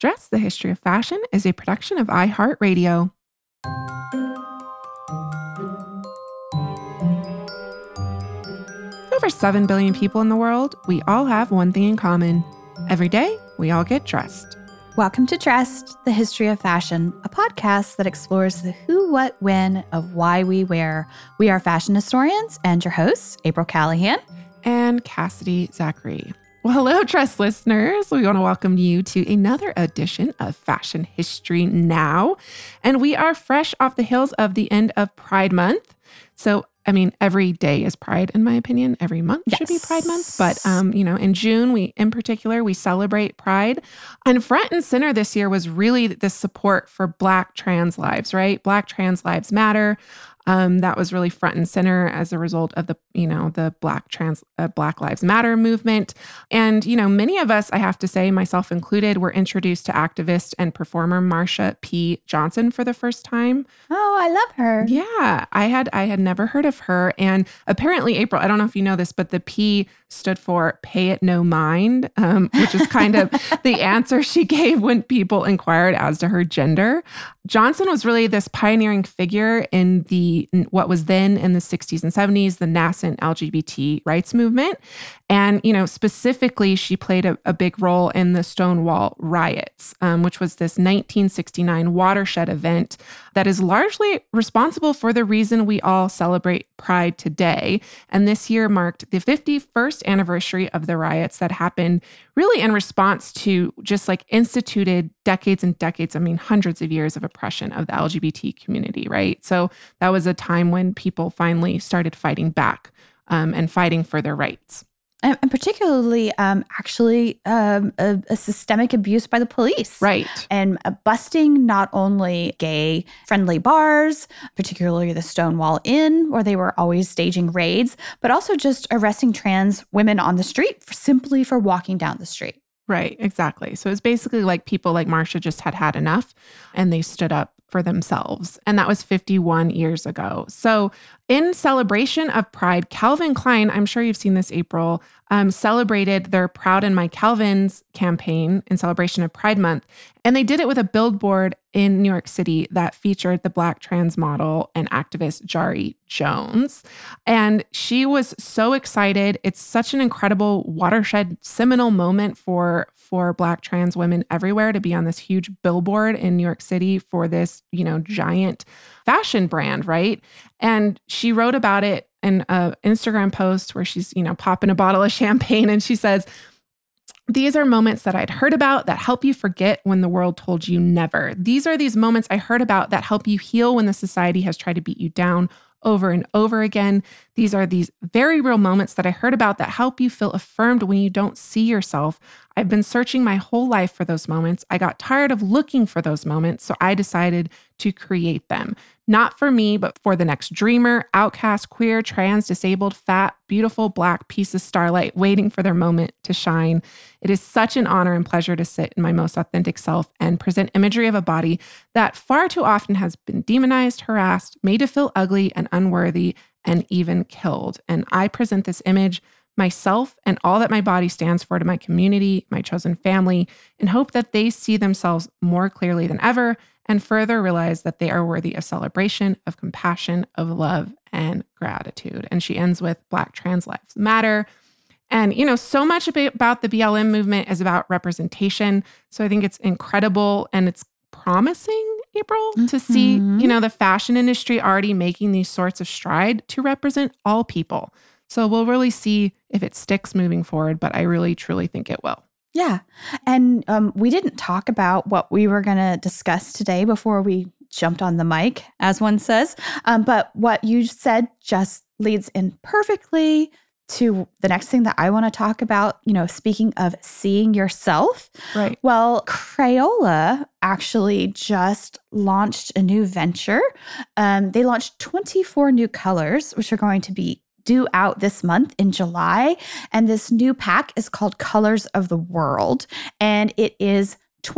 Dress, the History of Fashion is a production of iHeartRadio. Over 7 billion people in the world, we all have one thing in common. Every day, we all get dressed. Welcome to Dressed, the History of Fashion, a podcast that explores the who, what, when of why we wear. We are fashion historians and your hosts, April Callahan and Cassidy Zachary. Well, hello, Dress listeners. We want to welcome you to another edition of Fashion History Now. And we are fresh off the heels of the end of Pride Month. So, every day is Pride, in my opinion. Every month should be Pride Month. But, in June, in particular, we celebrate Pride. And front and center this year was really the support for Black trans lives, right? Black trans lives matter. That was really front and center as a result of the Black Lives Matter movement. And, many of us, I have to say, myself included, were introduced to activist and performer Marsha P. Johnson for the first time. Oh, I love her. Yeah, I had never heard of her. And apparently, April, I don't know if you know this, but the P stood for Pay It No Mind, which is kind of the answer she gave when people inquired as to her gender. Johnson was really this pioneering figure in what was then in the 60s and 70s, the nascent LGBT rights movement. And, specifically, she played a big role in the Stonewall riots, which was this 1969 watershed event that is largely responsible for the reason we all celebrate Pride today. And this year marked the 51st anniversary of the riots that happened really in response to just instituted decades and decades, hundreds of years of oppression of the LGBT community, right? So that was a time when people finally started fighting back and fighting for their rights. And particularly, a systemic abuse by the police. Right. And busting not only gay-friendly bars, particularly the Stonewall Inn, where they were always staging raids, but also just arresting trans women on the street simply for walking down the street. Right, exactly. So it's basically like people like Marsha just had enough and they stood up for themselves. And that was 51 years ago. So in celebration of Pride, Calvin Klein, I'm sure you've seen this, April, celebrated their Proud in My Calvins campaign in celebration of Pride Month. And they did it with a billboard in New York City that featured the Black trans model and activist Jari Jones. And she was so excited. It's such an incredible watershed, seminal moment for Black trans women everywhere to be on this huge billboard in New York City for this, giant fashion brand, right? And she wrote about it in an Instagram post where she's, popping a bottle of champagne and she says, "These are moments that I'd heard about that help you forget when the world told you never. These are these moments I heard about that help you heal when the society has tried to beat you down over and over again. These are these very real moments that I heard about that help you feel affirmed when you don't see yourself. I've been searching my whole life for those moments. I got tired of looking for those moments, so I decided to create them. Not for me, but for the next dreamer, outcast, queer, trans, disabled, fat, beautiful, Black piece of starlight waiting for their moment to shine. It is such an honor and pleasure to sit in my most authentic self and present imagery of a body that far too often has been demonized, harassed, made to feel ugly and unworthy, and even killed. And I present this image, myself, and all that my body stands for to my community, my chosen family, in hope that they see themselves more clearly than ever and further realize that they are worthy of celebration, of compassion, of love, and gratitude." And she ends with Black trans lives matter. And, so much about the BLM movement is about representation. So I think it's incredible and it's promising, April, to see, the fashion industry already making these sorts of stride to represent all people. So we'll really see if it sticks moving forward, but I really, truly think it will. Yeah. And we didn't talk about what we were going to discuss today before we jumped on the mic, as one says. But what you said just leads in perfectly to the next thing that I want to talk about, speaking of seeing yourself. Right. Well, Crayola actually just launched a new venture. They launched 24 new colors, which are going to be due out this month in July. And this new pack is called Colors of the World. And it is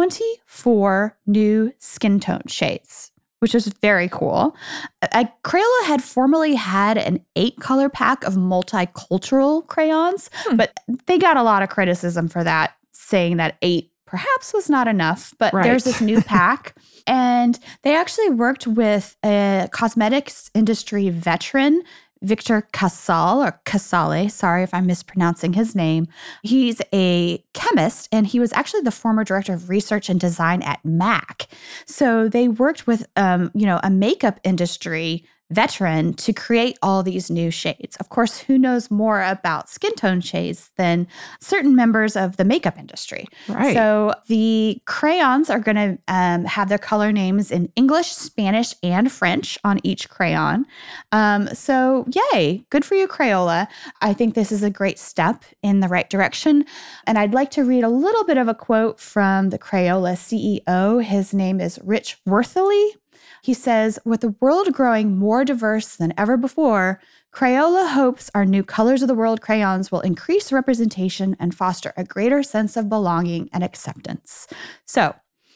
24 new skin tone shades, which is very cool. Crayola had formerly had an 8-color pack of multicultural crayons, but they got a lot of criticism for that, saying that 8 perhaps was not enough, but Right. there's this new pack. And they actually worked with a cosmetics industry veteran, Victor Casale. Sorry if I'm mispronouncing his name. He's a chemist, and he was actually the former director of research and design at MAC. So they worked with, a makeup industry veteran to create all these new shades. Of course, who knows more about skin tone shades than certain members of the makeup industry? Right. So the crayons are going to have their color names in English, Spanish, and French on each crayon. So yay, good for you, Crayola. I think this is a great step in the right direction. And I'd like to read a little bit of a quote from the Crayola CEO. His name is Rich Worthley. He says, with the world growing more diverse than ever before, Crayola hopes our new Colors of the World crayons will increase representation and foster a greater sense of belonging and acceptance. So,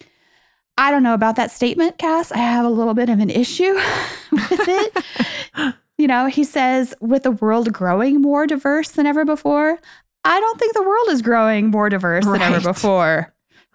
I don't know about that statement, Cass. I have a little bit of an issue with it. He says, with the world growing more diverse than ever before, I don't think the world is growing more diverse than ever before.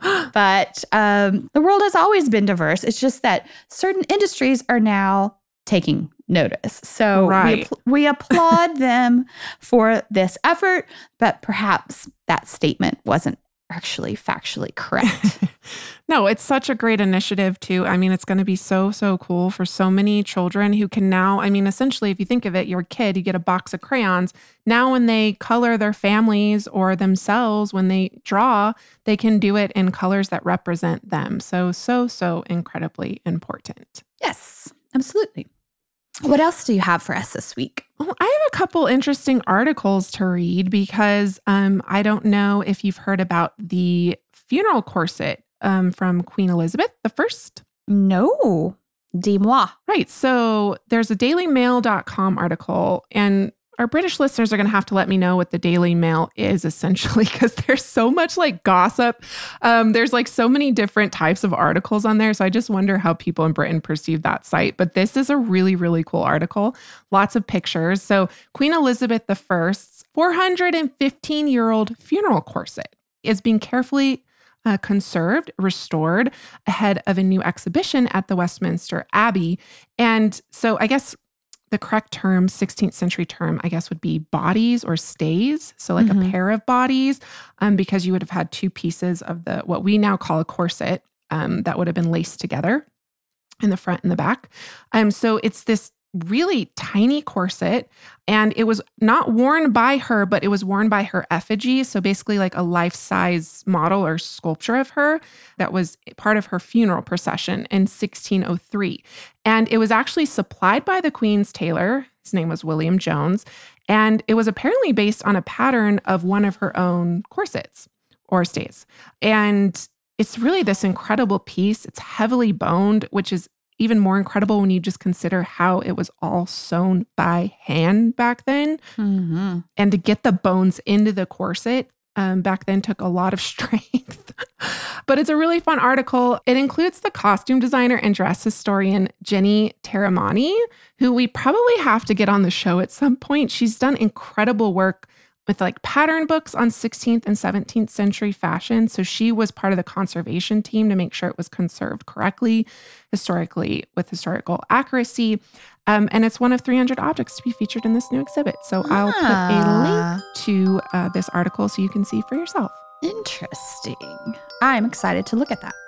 But the world has always been diverse. It's just that certain industries are now taking notice. So we applaud them for this effort, but perhaps that statement wasn't actually factually correct. No, it's such a great initiative too. I mean, it's going to be so, so cool for so many children who can now, essentially, if you think of it, you're a kid, you get a box of crayons. Now when they color their families or themselves, when they draw, they can do it in colors that represent them. So incredibly important. Yes, absolutely. What else do you have for us this week? Well, I have a couple interesting articles to read because I don't know if you've heard about the funeral corset from Queen Elizabeth I. No. Dis-moi. Right. So there's a dailymail.com article, and our British listeners are going to have to let me know what the Daily Mail is essentially, because there's so much gossip. There's so many different types of articles on there. So I just wonder how people in Britain perceive that site. But this is a really, really cool article. Lots of pictures. So Queen Elizabeth I's 415-year-old funeral corset is being carefully conserved, restored ahead of a new exhibition at the Westminster Abbey. And so I guess the correct term, 16th century term, I guess would be bodies or stays. So a pair of bodies, because you would have had two pieces of what we now call a corset that would have been laced together in the front and the back. So it's this really tiny corset, and it was not worn by her, but it was worn by her effigy. So basically a life-size model or sculpture of her that was part of her funeral procession in 1603. And it was actually supplied by the Queen's tailor. His name was William Jones. And it was apparently based on a pattern of one of her own corsets or stays. And it's really this incredible piece. It's heavily boned, which is even more incredible when you just consider how it was all sewn by hand back then. Mm-hmm. And to get the bones into the corset back then took a lot of strength. But it's a really fun article. It includes the costume designer and dress historian Jenny Taramani, who we probably have to get on the show at some point. She's done incredible work with pattern books on 16th and 17th century fashion. So she was part of the conservation team to make sure it was conserved correctly, historically, with historical accuracy. And it's one of 300 objects to be featured in this new exhibit. So I'll put a link to this article so you can see for yourself. Interesting. I'm excited to look at that.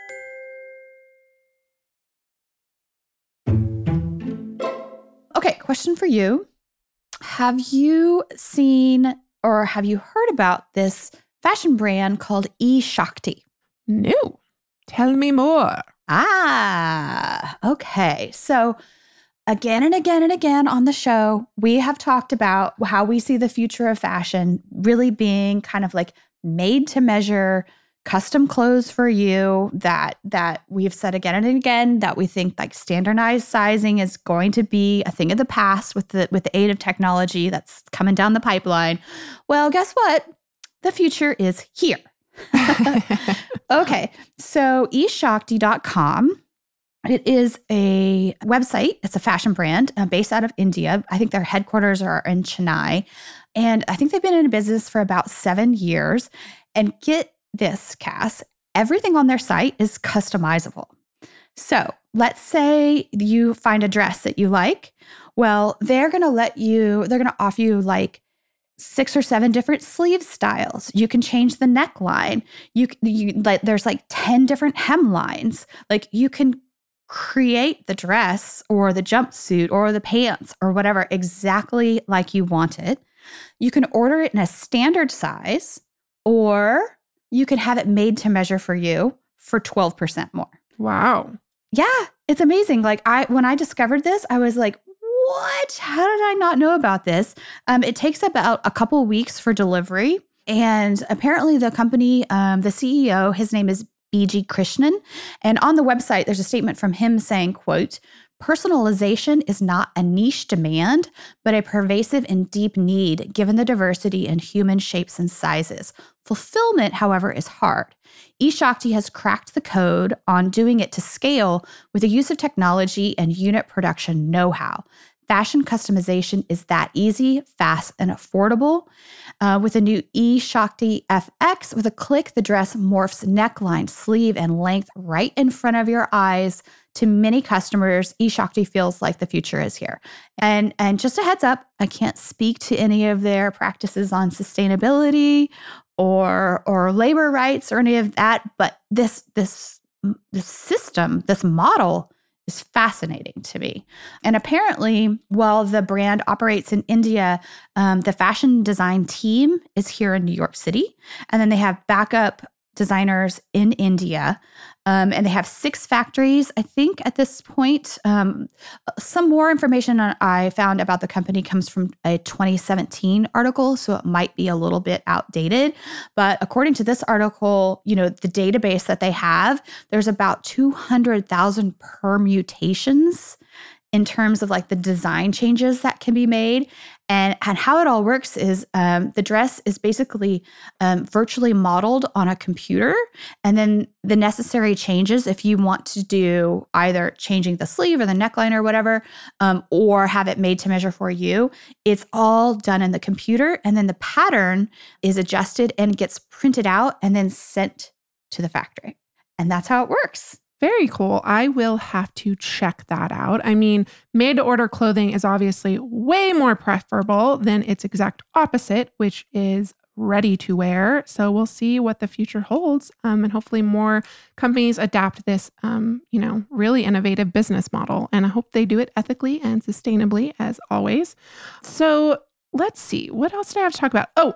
Okay, question for you. Have you seen or have you heard about this fashion brand called eShakti? No. Tell me more. Okay. So again and again and again on the show, we have talked about how we see the future of fashion really being kind of made to measure, custom clothes for you, that we've said again and again that we think standardized sizing is going to be a thing of the past with the aid of technology that's coming down the pipeline. Well, guess what? The future is here. Okay, so eShakti.com. It is a website. It's a fashion brand based out of India. I think their headquarters are in Chennai. And I think they've been in business for about 7 years. And get this, Cass, everything on their site is customizable. So let's say you find a dress that you like. Well, they're going to offer you like 6 or 7 different sleeve styles. You can change the neckline. There's like 10 different hemlines. Like you can create the dress or the jumpsuit or the pants or whatever exactly like you want it. You can order it in a standard size, or you can have it made to measure for you for 12% more. Wow. Yeah, it's amazing. Like when I discovered this, I was like, what? How did I not know about this? It takes about a couple weeks for delivery. And apparently the company, the CEO, his name is B.G. Krishnan. And on the website, there's a statement from him saying, quote, "Personalization is not a niche demand, but a pervasive and deep need given the diversity in human shapes and sizes. Fulfillment, however, is hard. eShakti has cracked the code on doing it to scale with the use of technology and unit production know-how. Fashion customization is that easy, fast, and affordable. With the new eShakti FX, with a click, the dress morphs neckline, sleeve, and length right in front of your eyes. To many customers, eShakti feels like the future is here." And just a heads up, I can't speak to any of their practices on sustainability or labor rights or any of that, but this system, this model is fascinating to me. And apparently, while the brand operates in India, the fashion design team is here in New York City. And then they have backup designers in India. And they have 6 factories, I think, at this point. Some more information I found about the company comes from a 2017 article, so it might be a little bit outdated. But according to this article, the database that they have, there's about 200,000 permutations in terms of like the design changes that can be made. And how it all works is the dress is basically virtually modeled on a computer. And then the necessary changes, if you want to do either changing the sleeve or the neckline or whatever, or have it made to measure for you, it's all done in the computer. And then the pattern is adjusted and gets printed out and then sent to the factory. And that's how it works. Very cool. I will have to check that out. I mean, made-to-order clothing is obviously way more preferable than its exact opposite, which is ready to wear. So we'll see what the future holds. And hopefully more companies adapt this, really innovative business model. And I hope they do it ethically and sustainably as always. So let's see. What else did I have to talk about? Oh,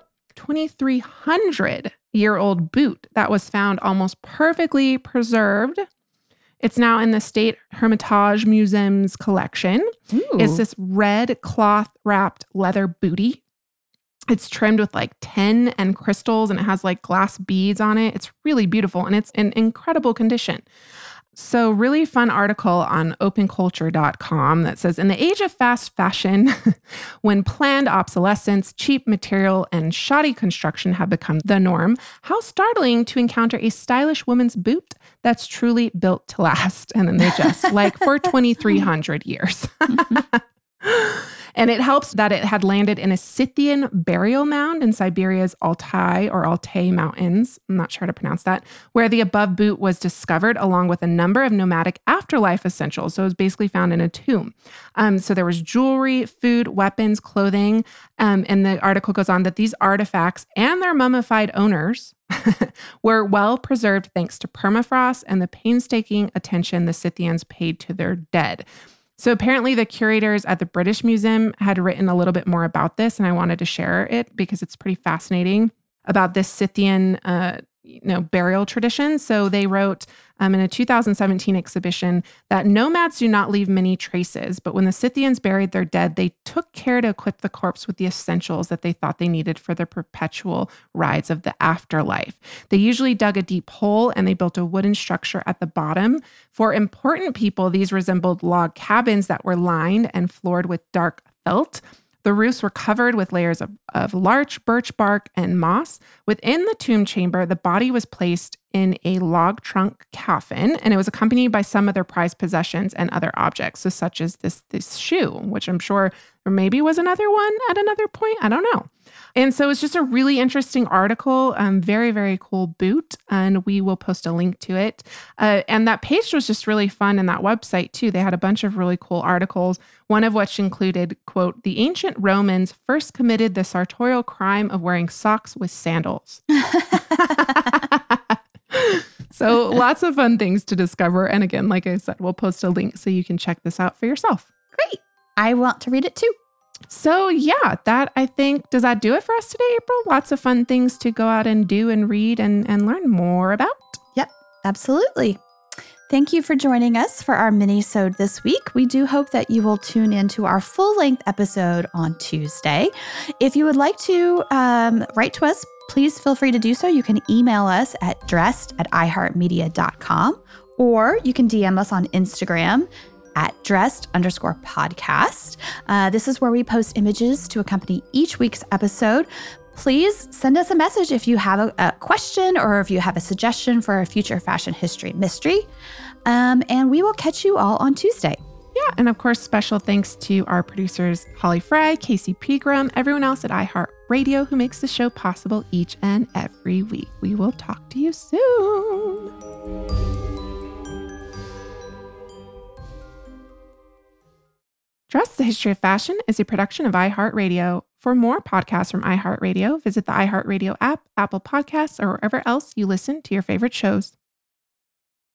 2,300-year-old boot that was found almost perfectly preserved. It's now in the State Hermitage Museum's collection. Ooh. It's this red cloth-wrapped leather bootie. It's trimmed with like tin and crystals, and it has like glass beads on it. It's really beautiful, and it's in incredible condition. So really fun article on openculture.com that says, in the age of fast fashion, when planned obsolescence, cheap material, and shoddy construction have become the norm, how startling to encounter a stylish woman's boot that's truly built to last. And then they just like for 2,300 years. And it helps that it had landed in a Scythian burial mound in Siberia's Altai or Altai Mountains, I'm not sure how to pronounce that, where the above boot was discovered along with a number of nomadic afterlife essentials. So it was basically found in a tomb. So there was jewelry, food, weapons, clothing. And the article goes on that these artifacts and their mummified owners were well preserved thanks to permafrost and the painstaking attention the Scythians paid to their dead. So apparently the curators at the British Museum had written a little bit more about this, and I wanted to share it because it's pretty fascinating about this Scythian burial tradition. So they wrote in a 2017 exhibition that nomads do not leave many traces, but when the Scythians buried their dead, they took care to equip the corpse with the essentials that they thought they needed for the perpetual rides of the afterlife. They usually dug a deep hole and they built a wooden structure at the bottom. For important people, these resembled log cabins that were lined and floored with dark felt. The roofs were covered with layers of larch, birch bark, and moss. Within the tomb chamber, the body was placed in a log trunk coffin, and it was accompanied by some of their prized possessions and other objects, so such as this shoe, which I'm sure or maybe was another one at another point. I don't know. And so it's just a really interesting article, very, very cool boot. And we will post a link to it. And that page was just really fun. And that website too, they had a bunch of really cool articles, one of which included, quote, the ancient Romans first committed the sartorial crime of wearing socks with sandals. So lots of fun things to discover. And again, like I said, we'll post a link so you can check this out for yourself. Great. I want to read it too. So yeah, that I think, does that do it for us today, April? Lots of fun things to go out and do and read and learn more about. Yep, absolutely. Thank you for joining us for our mini-sode this week. We do hope that you will tune into our full-length episode on Tuesday. If you would like to write to us, please feel free to do so. You can email us at dressed@iheartmedia.com, or you can DM us on Instagram at dressed_podcast. This is where we post images to accompany each week's episode. Please send us a message if you have a question or if you have a suggestion for a future fashion history mystery. And we will catch you all on Tuesday. Yeah, and of course, special thanks to our producers, Holly Fry, Casey Pegram, everyone else at iHeartRadio who makes the show possible each and every week. We will talk to you soon. Dress the History of Fashion is a production of iHeartRadio. For more podcasts from iHeartRadio, visit the iHeartRadio app, Apple Podcasts, or wherever else you listen to your favorite shows.